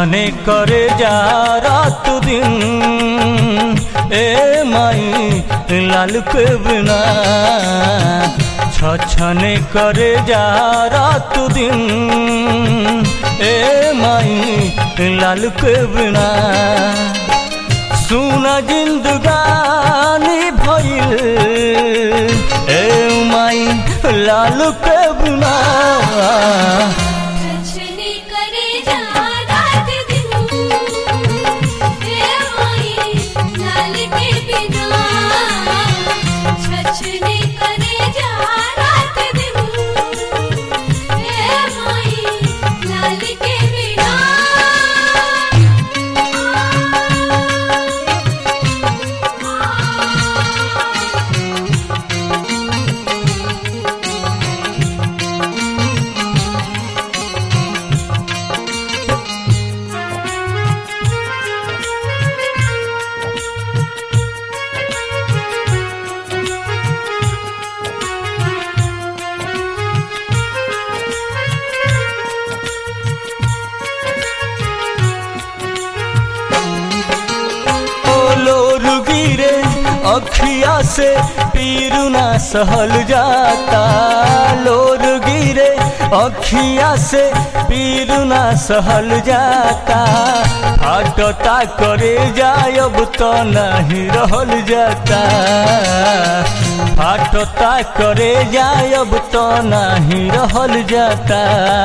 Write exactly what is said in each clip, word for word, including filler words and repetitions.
छछने करे जा रात दिन ए माई लाल के बिना छछने करे जा रात दिन ए माई लाल के बिना सुना जिंदगानी भइल ए माई लाल के बिना अखिया से पीर ना सहल जाता लोर गिरे अखिया से पीर ना सहल जाता हटता करे जाय अब तो नहीं रहल जाता हटता करे जाय अब तो नहीं रहल जाता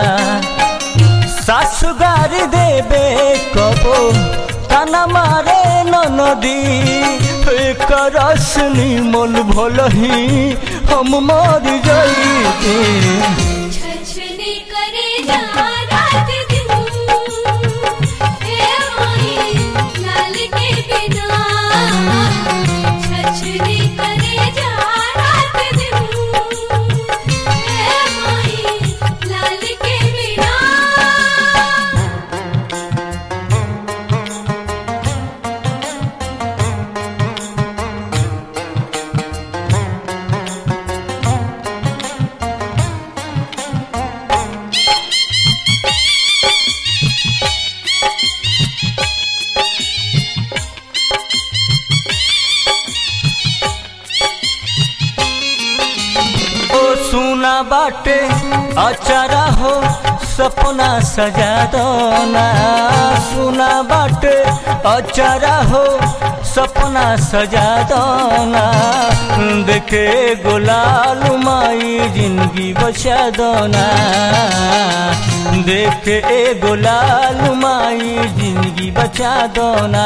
सासु गारी देबे कबो ताना मारे नदी करसनी मन भलही हम मर जाइते छछने करे जा रात दिन ए माई लाल के बिना छछने करे जा रात दिन ए माई लाल के बिना सुना बाटे अचारा हो सपना सजा दोना सुना बाटे अचारा हो सपना सजा दोना देखे गुलाल माई जिंदगी बचा दोना देखे गुलाल माई जिंदगी बचा दोना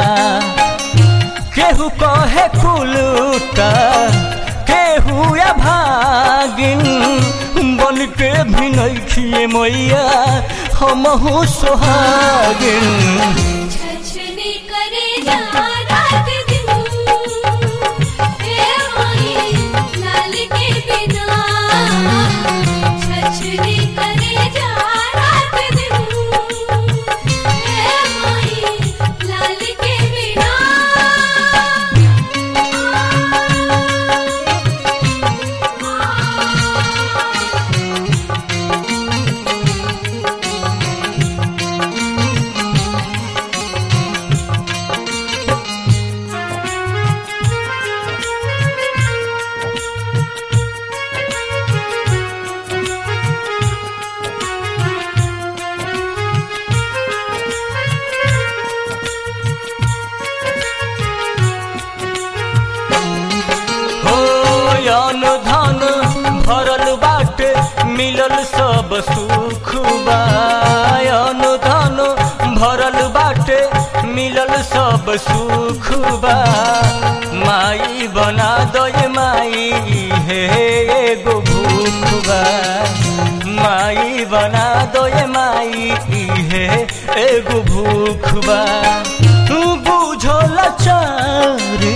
केहू कहे कुलूटा केहू या भागिन बन के भी नइखिए मैया हमहु सोहागिन छछने करे जा रात दिन ए माई लाल के बिना छछने करे जा रात दिन ए माई लाल के बिना धन भरल बाटे मिलल सब सुख बा धन भरल बाटे मिलल सब सुख बा माई बना दे माई हे एगो भूख बा माई बना दे माई हे एगो भूख बा तू बुझो लाचारी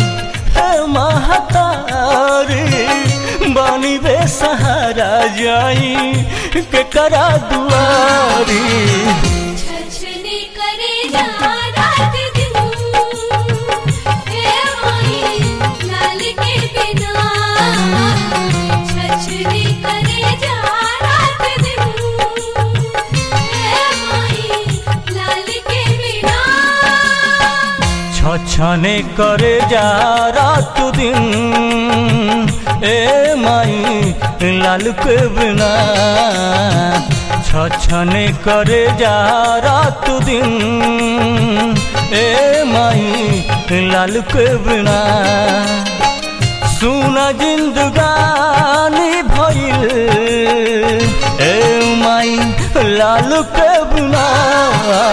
महतारी बानी बे सहारा जाई के करा दुआरी छछने करे जा रात दिन ए माई लाल के बिना छछने करे जा रात दिन ए माई छछने करे जा रात दिन ए माई लाल के बिना छछने करे जा रात दिन ए माई लाल के बिना सुना जिंदगानी भइल ए माई लाल के बिना